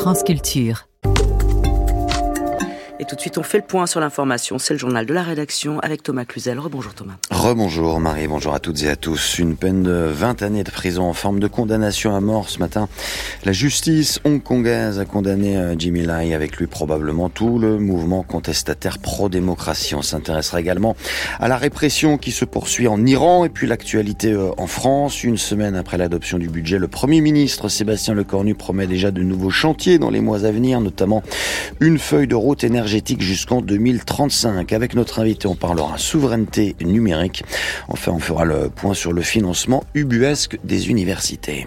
France Culture. Et tout de suite, on fait le point sur l'information. C'est le journal de la rédaction avec Thomas Cluzel. Rebonjour Thomas. Rebonjour Marie, bonjour à toutes et à tous. Une peine de 20 années de prison en forme de condamnation à mort ce matin. La justice hongkongaise a condamné Jimmy Lai, avec lui probablement tout le mouvement contestataire pro-démocratie. On s'intéressera également à la répression qui se poursuit en Iran et puis l'actualité en France. Une semaine après l'adoption du budget, le Premier ministre Sébastien Lecornu promet déjà de nouveaux chantiers dans les mois à venir, notamment une feuille de route énergétique jusqu'en 2035. Avec notre invité, on parlera souveraineté numérique. Enfin, on fera le point sur le financement ubuesque des universités.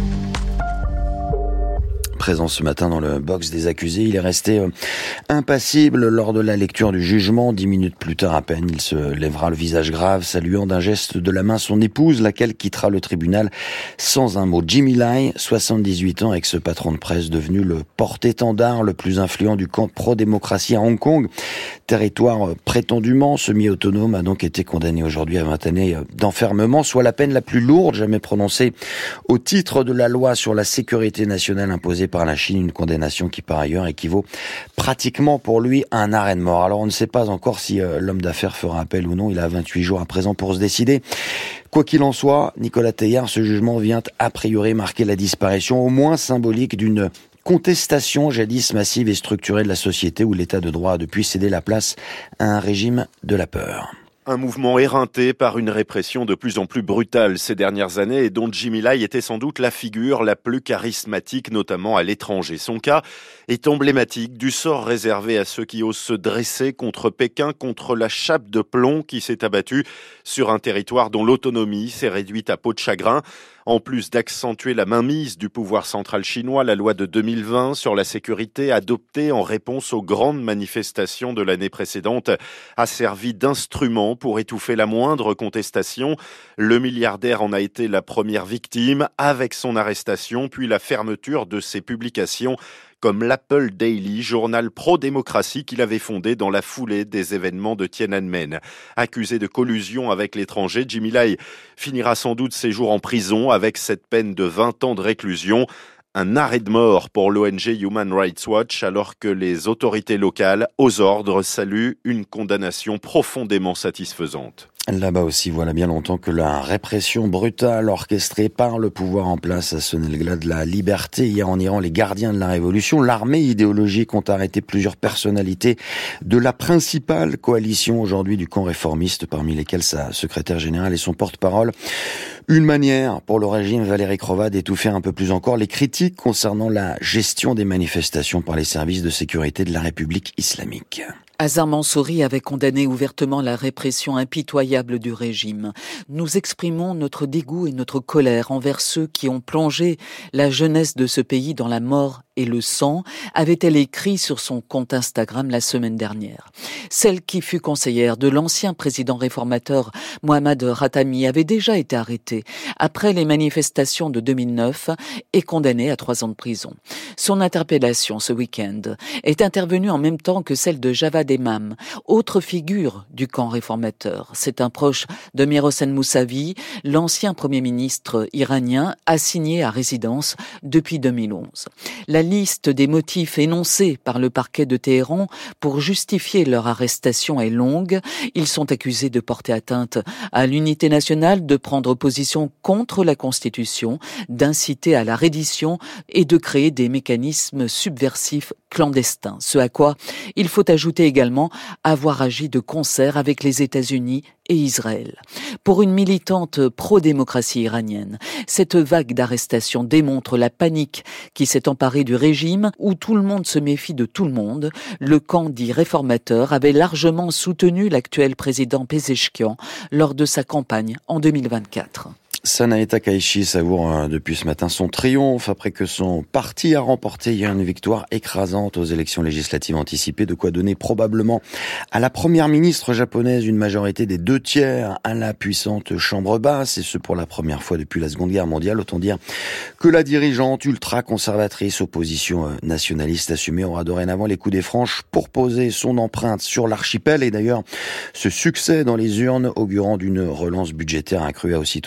Présent ce matin dans le box des accusés, il est resté impassible lors de la lecture du jugement. 10 minutes plus tard à peine, il se lèvera le visage grave, saluant d'un geste de la main son épouse, laquelle quittera le tribunal sans un mot. Jimmy Lai, 78 ans, ex-patron de presse, devenu le porte-étendard le plus influent du camp pro-démocratie à Hong Kong. Territoire prétendument semi-autonome, a donc été condamné aujourd'hui à 20 années d'enfermement, soit la peine la plus lourde jamais prononcée au titre de la loi sur la sécurité nationale imposée par la Chine, une condamnation qui par ailleurs équivaut pratiquement pour lui à un arrêt de mort. Alors on ne sait pas encore si l'homme d'affaires fera appel ou non, il a 28 jours à présent pour se décider. Quoi qu'il en soit, Nicolas Teilhard, ce jugement vient a priori marquer la disparition au moins symbolique d'une contestation jadis massive et structurée de la société où l'état de droit a depuis cédé la place à un régime de la peur. Un mouvement éreinté par une répression de plus en plus brutale ces dernières années et dont Jimmy Lai était sans doute la figure la plus charismatique, notamment à l'étranger. Son cas est emblématique du sort réservé à ceux qui osent se dresser contre Pékin, contre la chape de plomb qui s'est abattue sur un territoire dont l'autonomie s'est réduite à peau de chagrin. En plus d'accentuer la mainmise du pouvoir central chinois, la loi de 2020 sur la sécurité, adoptée en réponse aux grandes manifestations de l'année précédente, a servi d'instrument pour étouffer la moindre contestation. Le milliardaire en a été la première victime, avec son arrestation, puis la fermeture de ses publications, comme l'Apple Daily, journal pro-démocratie qu'il avait fondé dans la foulée des événements de Tiananmen. Accusé de collusion avec l'étranger, Jimmy Lai finira sans doute ses jours en prison avec cette peine de 20 ans de réclusion. Un arrêt de mort pour l'ONG Human Rights Watch, alors que les autorités locales, aux ordres, saluent une condamnation profondément satisfaisante. Là-bas aussi, voilà bien longtemps que la répression brutale orchestrée par le pouvoir en place a sonné le glas de la liberté. Hier en Iran, les gardiens de la révolution, l'armée idéologique, ont arrêté plusieurs personnalités de la principale coalition aujourd'hui du camp réformiste, parmi lesquels sa secrétaire générale et son porte-parole. Une manière pour le régime Valéry Crova d'étouffer un peu plus encore les critiques concernant la gestion des manifestations par les services de sécurité de la République islamique. Azar Mansouri avait condamné ouvertement la répression impitoyable du régime. Nous exprimons notre dégoût et notre colère envers ceux qui ont plongé la jeunesse de ce pays dans la mort et le sang, avait-elle écrit sur son compte Instagram la semaine dernière. Celle qui fut conseillère de l'ancien président réformateur Mohammad Khatami avait déjà été arrêtée après les manifestations de 2009 et condamnée à 3 ans de prison. Son interpellation ce week-end est intervenue en même temps que celle de Javad Emam, autre figure du camp réformateur. C'est un proche de Mir-Hossein Mousavi, l'ancien premier ministre iranien assigné à résidence depuis 2011. La liste des motifs énoncés par le parquet de Téhéran pour justifier leur arrestation est longue. Ils sont accusés de porter atteinte à l'unité nationale, de prendre position contre la Constitution, d'inciter à la reddition et de créer des mécanismes subversifs clandestins. Ce à quoi il faut ajouter également avoir agi de concert avec les États-Unis et Israël. Pour une militante pro-démocratie iranienne, cette vague d'arrestations démontre la panique qui s'est emparée du régime où tout le monde se méfie de tout le monde. Le camp dit réformateur avait largement soutenu l'actuel président Pezeshkian lors de sa campagne en 2024. Sanae Takaichi savoure depuis ce matin son triomphe après que son parti a remporté hier une victoire écrasante aux élections législatives anticipées, de quoi donner probablement à la première ministre japonaise une majorité des 2/3 à la puissante chambre basse, et ce pour la première fois depuis la Seconde Guerre mondiale. Autant dire que la dirigeante ultra-conservatrice opposition nationaliste assumée aura dorénavant les coups des franches pour poser son empreinte sur l'archipel, et d'ailleurs ce succès dans les urnes augurant d'une relance budgétaire accrue a aussitôt fait bondir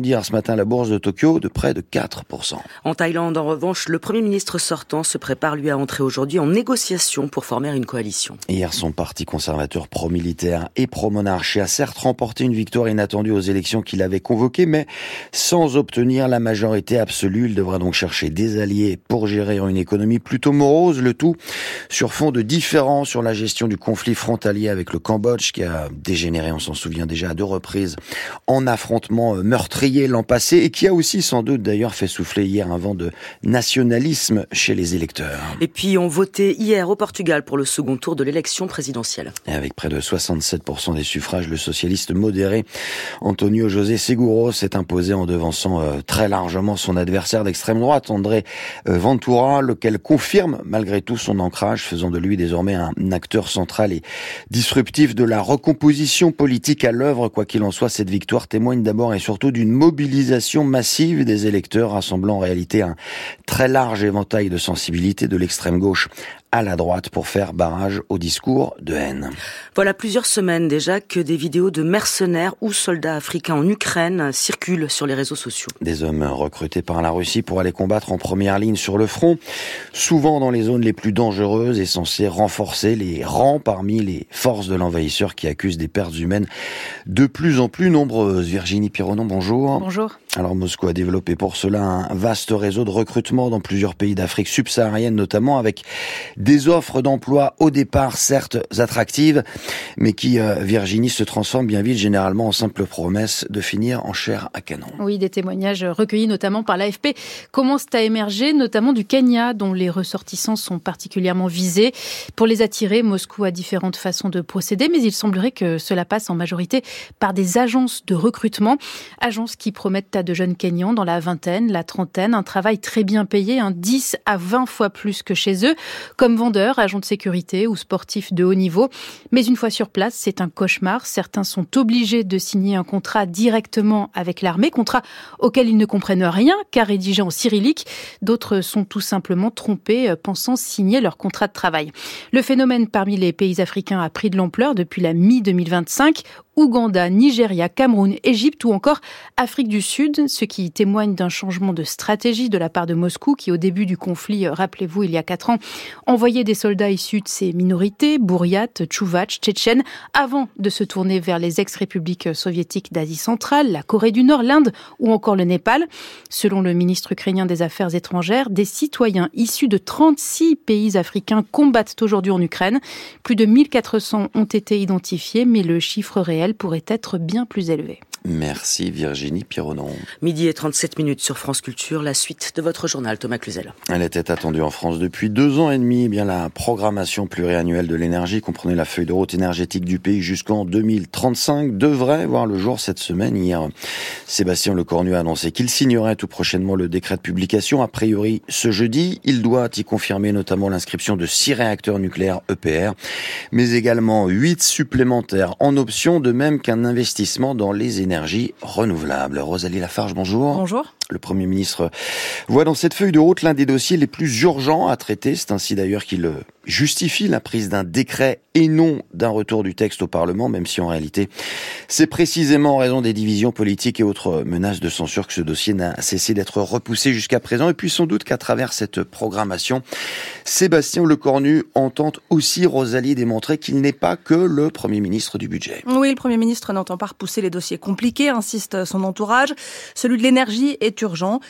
rebondir ce matin la bourse de Tokyo de près de 4%. En Thaïlande, en revanche, le Premier ministre sortant se prépare, lui, à entrer aujourd'hui en négociation pour former une coalition. Hier, son parti conservateur pro-militaire et pro-monarchie a certes remporté une victoire inattendue aux élections qu'il avait convoquées, mais sans obtenir la majorité absolue. Il devra donc chercher des alliés pour gérer une économie plutôt morose, le tout sur fond de différends sur la gestion du conflit frontalier avec le Cambodge, qui a dégénéré, on s'en souvient déjà à 2 reprises, en affrontement meurtrier l'an passé, et qui a aussi sans doute d'ailleurs fait souffler hier un vent de nationalisme chez les électeurs. Et puis on votait hier au Portugal pour le second tour de l'élection présidentielle. Et avec près de 67% des suffrages, le socialiste modéré António José Seguro s'est imposé en devançant très largement son adversaire d'extrême droite, André Ventura, lequel confirme malgré tout son ancrage, faisant de lui désormais un acteur central et disruptif de la recomposition politique à l'œuvre. Quoi qu'il en soit, cette victoire témoigne d'abord et surtout d'une mobilisation massive des électeurs, rassemblant en réalité un très large éventail de sensibilités de l'extrême gauche à la droite pour faire barrage au discours de haine. Voilà plusieurs semaines déjà que des vidéos de mercenaires ou soldats africains en Ukraine circulent sur les réseaux sociaux. Des hommes recrutés par la Russie pour aller combattre en première ligne sur le front, souvent dans les zones les plus dangereuses et censés renforcer les rangs parmi les forces de l'envahisseur qui accusent des pertes humaines de plus en plus nombreuses. Virginie Pironon, bonjour. Bonjour. Alors Moscou a développé pour cela un vaste réseau de recrutement dans plusieurs pays d'Afrique subsaharienne notamment, avec des offres d'emploi au départ certes attractives, mais qui, Virginie, se transforment bien vite généralement en simple promesse de finir en chair à canon. Oui, des témoignages recueillis notamment par l'AFP commencent à émerger, notamment du Kenya, dont les ressortissants sont particulièrement visés. Pour les attirer, Moscou a différentes façons de procéder, mais il semblerait que cela passe en majorité par des agences de recrutement, agences qui promettent à de jeunes Kenyans dans la vingtaine, la trentaine, un travail très bien payé, 10 à 20 fois plus que chez eux, comme vendeurs, agents de sécurité ou sportifs de haut niveau. Mais une fois sur place, c'est un cauchemar. Certains sont obligés de signer un contrat directement avec l'armée, contrat auquel ils ne comprennent rien, car rédigé en cyrillique. D'autres sont tout simplement trompés, pensant signer leur contrat de travail. Le phénomène parmi les pays africains a pris de l'ampleur depuis la mi-2025. Ouganda, Nigeria, Cameroun, Égypte ou encore Afrique du Sud, ce qui témoigne d'un changement de stratégie de la part de Moscou qui, au début du conflit, rappelez-vous, il y a 4 ans, envoyait des soldats issus de ces minorités, bouriates, tchouvatches, tchétchènes, avant de se tourner vers les ex-républiques soviétiques d'Asie centrale, la Corée du Nord, l'Inde ou encore le Népal. Selon le ministre ukrainien des Affaires étrangères, des citoyens issus de 36 pays africains combattent aujourd'hui en Ukraine. Plus de 1400 ont été identifiés, mais le chiffre réel pourrait être bien plus élevé. Merci Virginie Pironon. Midi et 37 minutes sur France Culture, la suite de votre journal, Thomas Cluzel. Elle était attendue en France depuis 2 ans et demi. Eh bien, la programmation pluriannuelle de l'énergie, comprenait la feuille de route énergétique du pays jusqu'en 2035, devrait voir le jour cette semaine. Hier, Sébastien Lecornu a annoncé qu'il signerait tout prochainement le décret de publication. A priori, ce jeudi, il doit y confirmer notamment l'inscription de 6 réacteurs nucléaires EPR, mais également 8 supplémentaires en option, de même qu'un investissement dans les énergies renouvelables. Rosalie Lafarge, bonjour. Bonjour. Le Premier ministre voit dans cette feuille de route l'un des dossiers les plus urgents à traiter. C'est ainsi d'ailleurs qu'il justifie la prise d'un décret et non d'un retour du texte au Parlement, même si en réalité c'est précisément en raison des divisions politiques et autres menaces de censure que ce dossier n'a cessé d'être repoussé jusqu'à présent. Et puis sans doute qu'à travers cette programmation, Sébastien Lecornu entend aussi, Rosalie, démontrer qu'il n'est pas que le Premier ministre du budget. Oui, le Premier ministre n'entend pas repousser les dossiers compliqués, insiste son entourage. Celui de l'énergie est urgent,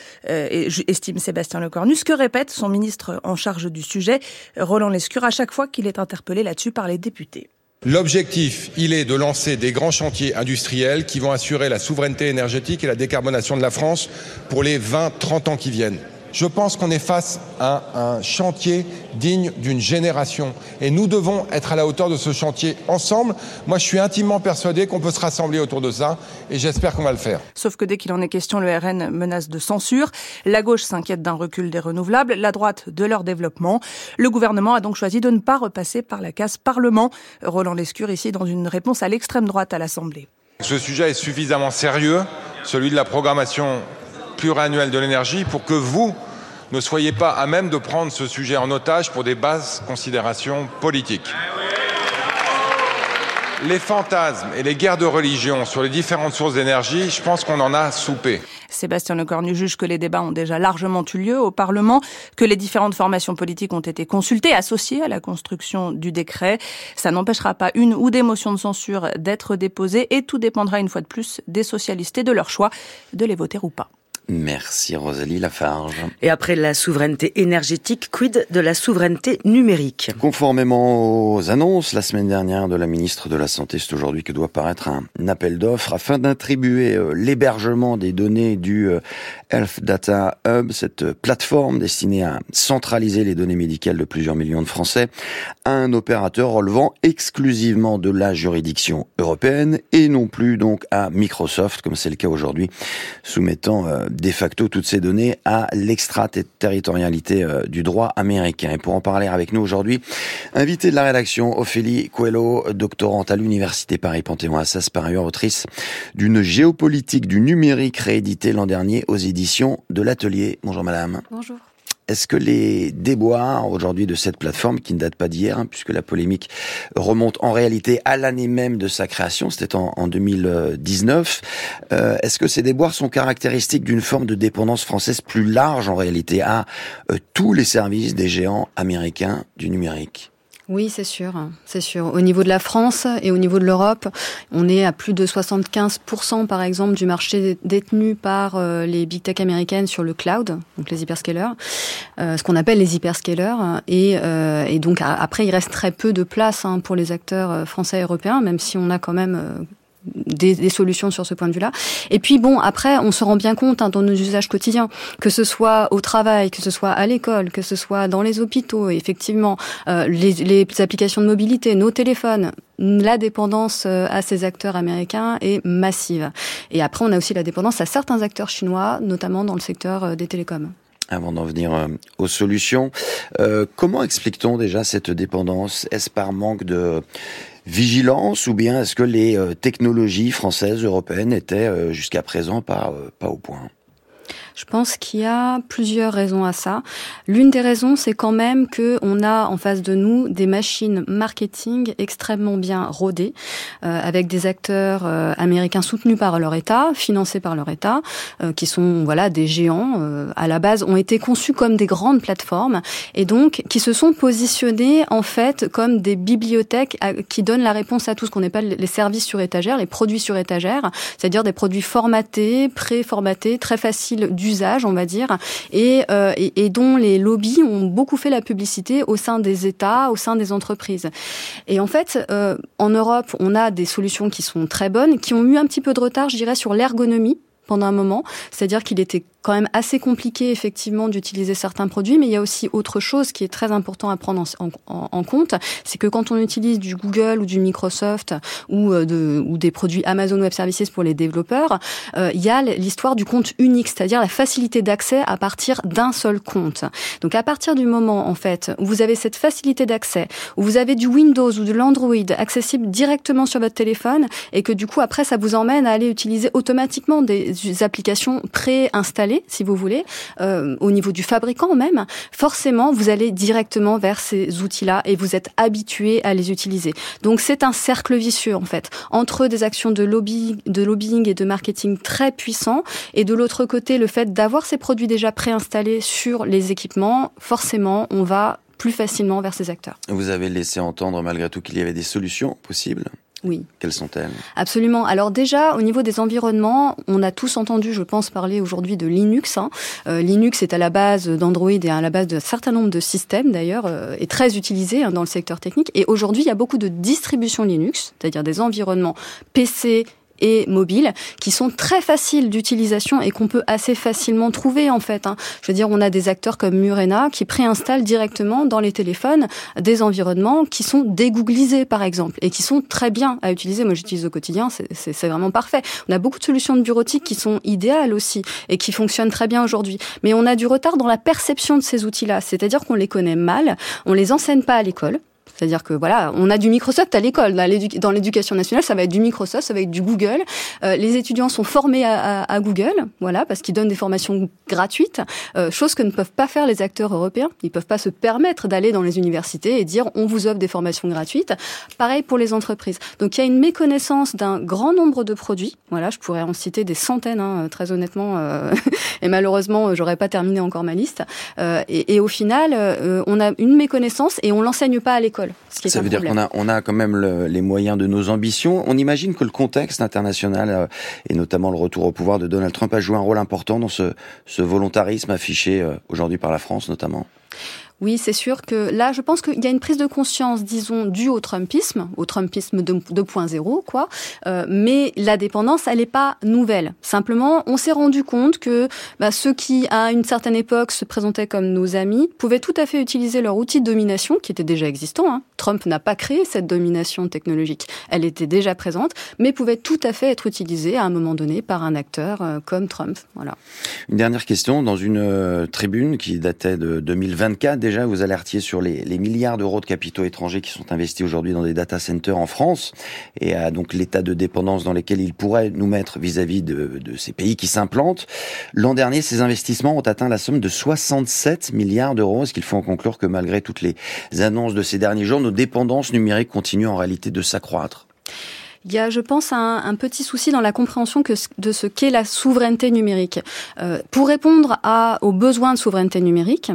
estime Sébastien Lecornu, ce que répète son ministre en charge du sujet, Roland Lescure, à chaque fois qu'il est interpellé là-dessus par les députés. L'objectif, il est de lancer des grands chantiers industriels qui vont assurer la souveraineté énergétique et la décarbonation de la France pour les 20-30 ans qui viennent. Je pense qu'on est face à un chantier digne d'une génération et nous devons être à la hauteur de ce chantier ensemble. Moi, je suis intimement persuadé qu'on peut se rassembler autour de ça et j'espère qu'on va le faire. Sauf que dès qu'il en est question, le RN menace de censure. La gauche s'inquiète d'un recul des renouvelables, la droite de leur développement. Le gouvernement a donc choisi de ne pas repasser par la case Parlement. Roland Lescure ici dans une réponse à l'extrême droite à l'Assemblée. Ce sujet est suffisamment sérieux, celui de la programmation pluriannuelle de l'énergie, pour que vous ne soyez pas à même de prendre ce sujet en otage pour des basses considérations politiques. les fantasmes et les guerres de religion sur les différentes sources d'énergie, je pense qu'on en a soupé. Sébastien Lecornu juge que les débats ont déjà largement eu lieu au Parlement, que les différentes formations politiques ont été consultées, associées à la construction du décret. Ça n'empêchera pas une ou des motions de censure d'être déposées et tout dépendra une fois de plus des socialistes et de leur choix de les voter ou pas. Merci Rosalie Lafarge. Et après la souveraineté énergétique, quid de la souveraineté numérique ? Conformément aux annonces la semaine dernière de la ministre de la Santé, c'est aujourd'hui que doit paraître un appel d'offres afin d'attribuer l'hébergement des données du Health Data Hub, cette plateforme destinée à centraliser les données médicales de plusieurs millions de Français, à un opérateur relevant exclusivement de la juridiction européenne et non plus donc à Microsoft, comme c'est le cas aujourd'hui, soumettant de facto toutes ces données à l'extraterritorialité du droit américain. Et pour en parler avec nous aujourd'hui, invité de la rédaction, Ophélie Coelho, doctorante à l'Université Paris-Panthéon-Assas, par ailleurs autrice d'une géopolitique du numérique rééditée l'an dernier aux éditions de l'Atelier. Bonjour madame. Bonjour. Est-ce que les déboires aujourd'hui de cette plateforme, qui ne date pas d'hier, puisque la polémique remonte en réalité à l'année même de sa création, c'était en 2019, est-ce que ces déboires sont caractéristiques d'une forme de dépendance française plus large en réalité à tous les services des géants américains du numérique ? Oui, c'est sûr. Au niveau de la France et au niveau de l'Europe, on est à plus de 75% par exemple du marché détenu par les big tech américaines sur le cloud, donc les hyperscalers, ce qu'on appelle les hyperscalers. Et donc après, il reste très peu de place pour les acteurs français et européens, même si on a quand même des solutions sur ce point de vue-là. Et puis bon, après, on se rend bien compte dans nos usages quotidiens, que ce soit au travail, que ce soit à l'école, que ce soit dans les hôpitaux, effectivement, les applications de mobilité, nos téléphones, la dépendance à ces acteurs américains est massive. Et après, on a aussi la dépendance à certains acteurs chinois, notamment dans le secteur des télécoms. Avant d'en venir aux solutions, comment explique-t-on déjà cette dépendance ? Est-ce par manque de vigilance ou bien est-ce que les technologies françaises, européennes étaient jusqu'à présent pas au point ? Je pense qu'il y a plusieurs raisons à ça. L'une des raisons, c'est quand même que on a en face de nous des machines marketing extrêmement bien rodées, avec des acteurs américains soutenus par leur État, financés par leur État, qui sont des géants. À la base, ont été conçus comme des grandes plateformes et donc qui se sont positionnés en fait comme des bibliothèques qui donnent la réponse à tout ce qu'on appelle les services sur étagère, les produits sur étagère, c'est-à-dire des produits formatés, préformatés, très faciles d'usage, on va dire, et dont les lobbies ont beaucoup fait la publicité au sein des États, au sein des entreprises. Et en fait, en Europe, on a des solutions qui sont très bonnes, qui ont eu un petit peu de retard, je dirais, sur l'ergonomie pendant un moment, c'est-à-dire qu'il était quand même assez compliqué effectivement d'utiliser certains produits, mais il y a aussi autre chose qui est très important à prendre en compte, c'est que quand on utilise du Google ou du Microsoft ou des produits Amazon Web Services pour les développeurs, il y a l'histoire du compte unique, c'est-à-dire la facilité d'accès à partir d'un seul compte. Donc à partir du moment en fait où vous avez cette facilité d'accès, où vous avez du Windows ou de l'Android accessible directement sur votre téléphone et que du coup après ça vous emmène à aller utiliser automatiquement des applications préinstallées, si vous voulez, au niveau du fabricant même, forcément, vous allez directement vers ces outils-là et vous êtes habitué à les utiliser. Donc, c'est un cercle vicieux, en fait, entre des actions de lobbying et de marketing très puissants et de l'autre côté, le fait d'avoir ces produits déjà préinstallés sur les équipements, forcément, on va plus facilement vers ces acteurs. Vous avez laissé entendre, malgré tout, qu'il y avait des solutions possibles ? Oui. Quelles sont-elles ? Absolument. Alors déjà, au niveau des environnements, on a tous entendu, je pense, parler aujourd'hui de Linux. Linux est à la base d'Android et à la base d'un certain nombre de systèmes, d'ailleurs, est très utilisé dans le secteur technique. Et aujourd'hui, il y a beaucoup de distributions Linux, c'est-à-dire des environnements PC et mobiles, qui sont très faciles d'utilisation et qu'on peut assez facilement trouver, en fait. Je veux dire, on a des acteurs comme Murena qui préinstallent directement dans les téléphones des environnements qui sont dégooglisés, par exemple, et qui sont très bien à utiliser. Moi, j'utilise au quotidien, c'est vraiment parfait. On a beaucoup de solutions de bureautique qui sont idéales aussi et qui fonctionnent très bien aujourd'hui. Mais on a du retard dans la perception de ces outils-là, c'est-à-dire qu'on les connaît mal, on les enseigne pas à l'école. C'est-à-dire que voilà, on a du Microsoft à l'école. Dans l'éducation nationale, ça va être du Microsoft, ça va être du Google. Les étudiants sont formés à Google, voilà, parce qu'ils donnent des formations gratuites, chose que ne peuvent pas faire les acteurs européens. Ils peuvent pas se permettre d'aller dans les universités et dire on vous offre des formations gratuites. Pareil pour les entreprises. Donc il y a une méconnaissance d'un grand nombre de produits. Voilà, je pourrais en citer des centaines, très honnêtement, et malheureusement, j'aurais pas terminé encore ma liste. Et au final, on a une méconnaissance et on l'enseigne pas à l'école. Ça veut dire qu'on a quand même les moyens de nos ambitions. On imagine que le contexte international et notamment le retour au pouvoir de Donald Trump a joué un rôle important dans ce volontarisme affiché aujourd'hui par la France notamment. Oui, c'est sûr que là, je pense qu'il y a une prise de conscience, disons, due au Trumpisme 2.0, quoi. Mais la dépendance, elle n'est pas nouvelle. Simplement, on s'est rendu compte que ceux qui, à une certaine époque, se présentaient comme nos amis, pouvaient tout à fait utiliser leur outil de domination, qui était déjà existant. Trump n'a pas créé cette domination technologique. Elle était déjà présente, mais pouvait tout à fait être utilisée à un moment donné par un acteur comme Trump. Voilà. Une dernière question. Dans une tribune qui datait de 2024, déjà, vous alertiez sur les milliards d'euros de capitaux étrangers qui sont investis aujourd'hui dans des data centers en France et à donc l'état de dépendance dans lequel ils pourraient nous mettre vis-à-vis de ces pays qui s'implantent. L'an dernier, ces investissements ont atteint la somme de 67 milliards d'euros. Est-ce qu'il faut en conclure que malgré toutes les annonces de ces derniers jours, nos dépendances numériques continuent en réalité de s'accroître ? Il y a, je pense, un petit souci dans la compréhension de ce qu'est la souveraineté numérique. Pour répondre aux besoins de souveraineté numérique,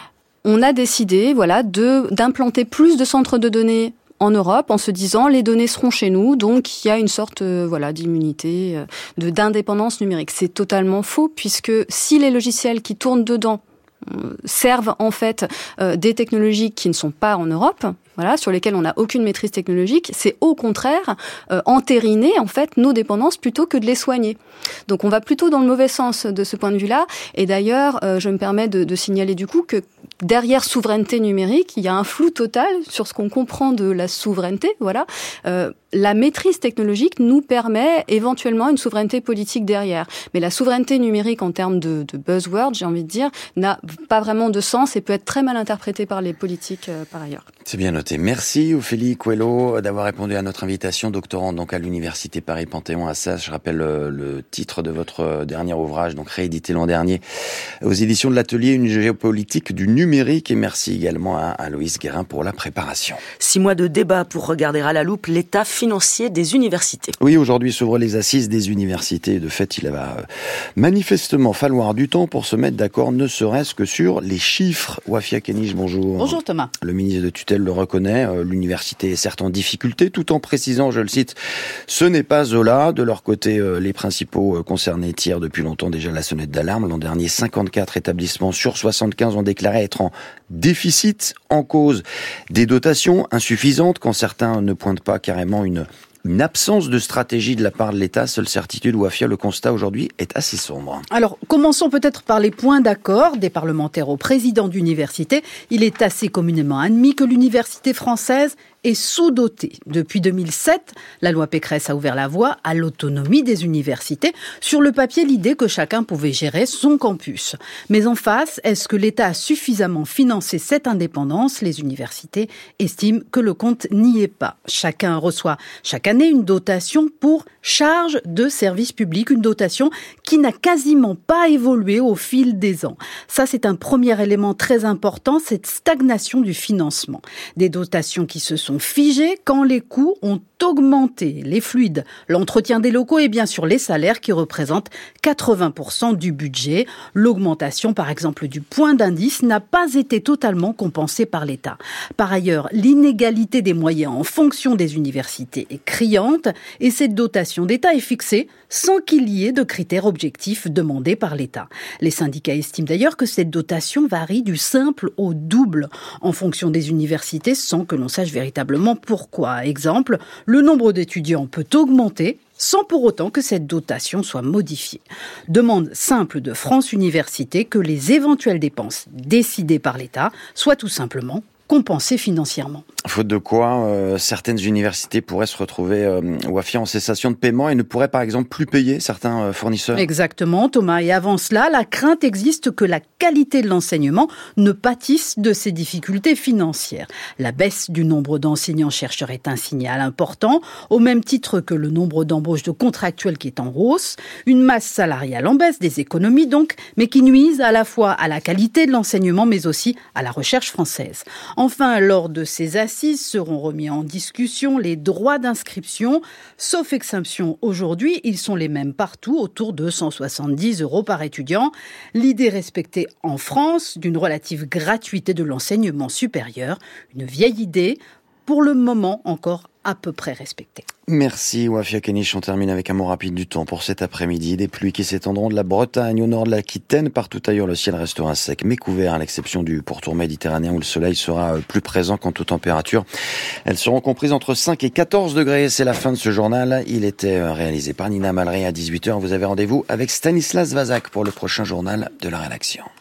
on a décidé, voilà, d'implanter plus de centres de données en Europe en se disant les données seront chez nous, donc il y a une sorte d'immunité, d'indépendance numérique. C'est totalement faux puisque si les logiciels qui tournent dedans servent en fait des technologies qui ne sont pas en Europe, voilà, sur lesquelles on n'a aucune maîtrise technologique, c'est au contraire entériner en fait nos dépendances plutôt que de les soigner. Donc on va plutôt dans le mauvais sens de ce point de vue-là. Et d'ailleurs, je me permets de signaler du coup que derrière souveraineté numérique, il y a un flou total sur ce qu'on comprend de la souveraineté. Voilà, la maîtrise technologique nous permet éventuellement une souveraineté politique derrière. Mais la souveraineté numérique en termes de buzzword, j'ai envie de dire, n'a pas vraiment de sens et peut être très mal interprétée par les politiques par ailleurs. C'est bien noté. Merci Ophélie Coelho d'avoir répondu à notre invitation, doctorante donc à l'Université Paris-Panthéon-Assas. Je rappelle le titre de votre dernier ouvrage, donc réédité l'an dernier aux éditions de l'Atelier, une géopolitique du numérique. Et merci également à Loïs Guérin pour la préparation. 6 mois de débat pour regarder à la loupe l'état financier des universités. Oui, aujourd'hui s'ouvrent les assises des universités. De fait, il va manifestement falloir du temps pour se mettre d'accord, ne serait-ce que sur les chiffres. Wafia Kenich, bonjour. Bonjour Thomas. Le ministre de tutelle le reconnaît, l'université est certes en difficulté, tout en précisant, je le cite, ce n'est pas Zola. De leur côté, les principaux concernés tirent depuis longtemps déjà la sonnette d'alarme. L'an dernier, 54 établissements sur 75 ont déclaré être en déficit, en cause des dotations insuffisantes, quand certains ne pointent pas carrément une absence de stratégie de la part de l'État. Seule certitude, Wafia, le constat aujourd'hui est assez sombre. Alors, commençons peut-être par les points d'accord des parlementaires au président d'université. Il est assez communément admis que l'université française est sous-dotée. Depuis 2007, la loi Pécresse a ouvert la voie à l'autonomie des universités. Sur le papier, l'idée que chacun pouvait gérer son campus. Mais en face, est-ce que l'État a suffisamment financé cette indépendance ? Les universités estiment que le compte n'y est pas. Chacun reçoit chaque année une dotation pour charge de service public, une dotation qui n'a quasiment pas évolué au fil des ans. Ça, c'est un premier élément très important, cette stagnation du financement. Des dotations qui se sont figées quand les coûts ont augmenté. Les fluides, l'entretien des locaux et bien sûr les salaires qui représentent 80% du budget. L'augmentation, par exemple, du point d'indice n'a pas été totalement compensée par l'État. Par ailleurs, l'inégalité des moyens en fonction des universités est criante et cette dotation d'État est fixée sans qu'il y ait de critères objectifs demandés par l'État. Les syndicats estiment d'ailleurs que cette dotation varie du simple au double en fonction des universités sans que l'on sache véritablement pourquoi. Exemple, le nombre d'étudiants peut augmenter sans pour autant que cette dotation soit modifiée. Demande simple de France Université que les éventuelles dépenses décidées par l'État soient tout simplement compensés financièrement. Faute de quoi, certaines universités pourraient se retrouver Wafia en cessation de paiement et ne pourraient par exemple plus payer certains fournisseurs. Exactement, Thomas. Et avant cela, la crainte existe que la qualité de l'enseignement ne pâtisse de ces difficultés financières. La baisse du nombre d'enseignants-chercheurs est un signal important, au même titre que le nombre d'embauches de contractuels qui est en hausse, une masse salariale en baisse, des économies donc, mais qui nuisent à la fois à la qualité de l'enseignement mais aussi à la recherche française. Enfin, lors de ces assises seront remis en discussion les droits d'inscription. Sauf exception aujourd'hui, ils sont les mêmes partout, autour de 170 € par étudiant. L'idée respectée en France d'une relative gratuité de l'enseignement supérieur, une vieille idée, pour le moment encore à peu près respectée. Merci Wafia Kenich. On termine avec un mot rapide du temps pour cet après-midi. Des pluies qui s'étendront de la Bretagne au nord de l'Aquitaine. Partout ailleurs, le ciel restera sec mais couvert, à l'exception du pourtour méditerranéen où le soleil sera plus présent quant aux températures. Elles seront comprises entre 5 et 14 degrés. C'est la fin de ce journal. Il était réalisé par Nina Mallery à 18h. Vous avez rendez-vous avec Stanislas Vazak pour le prochain journal de la rédaction.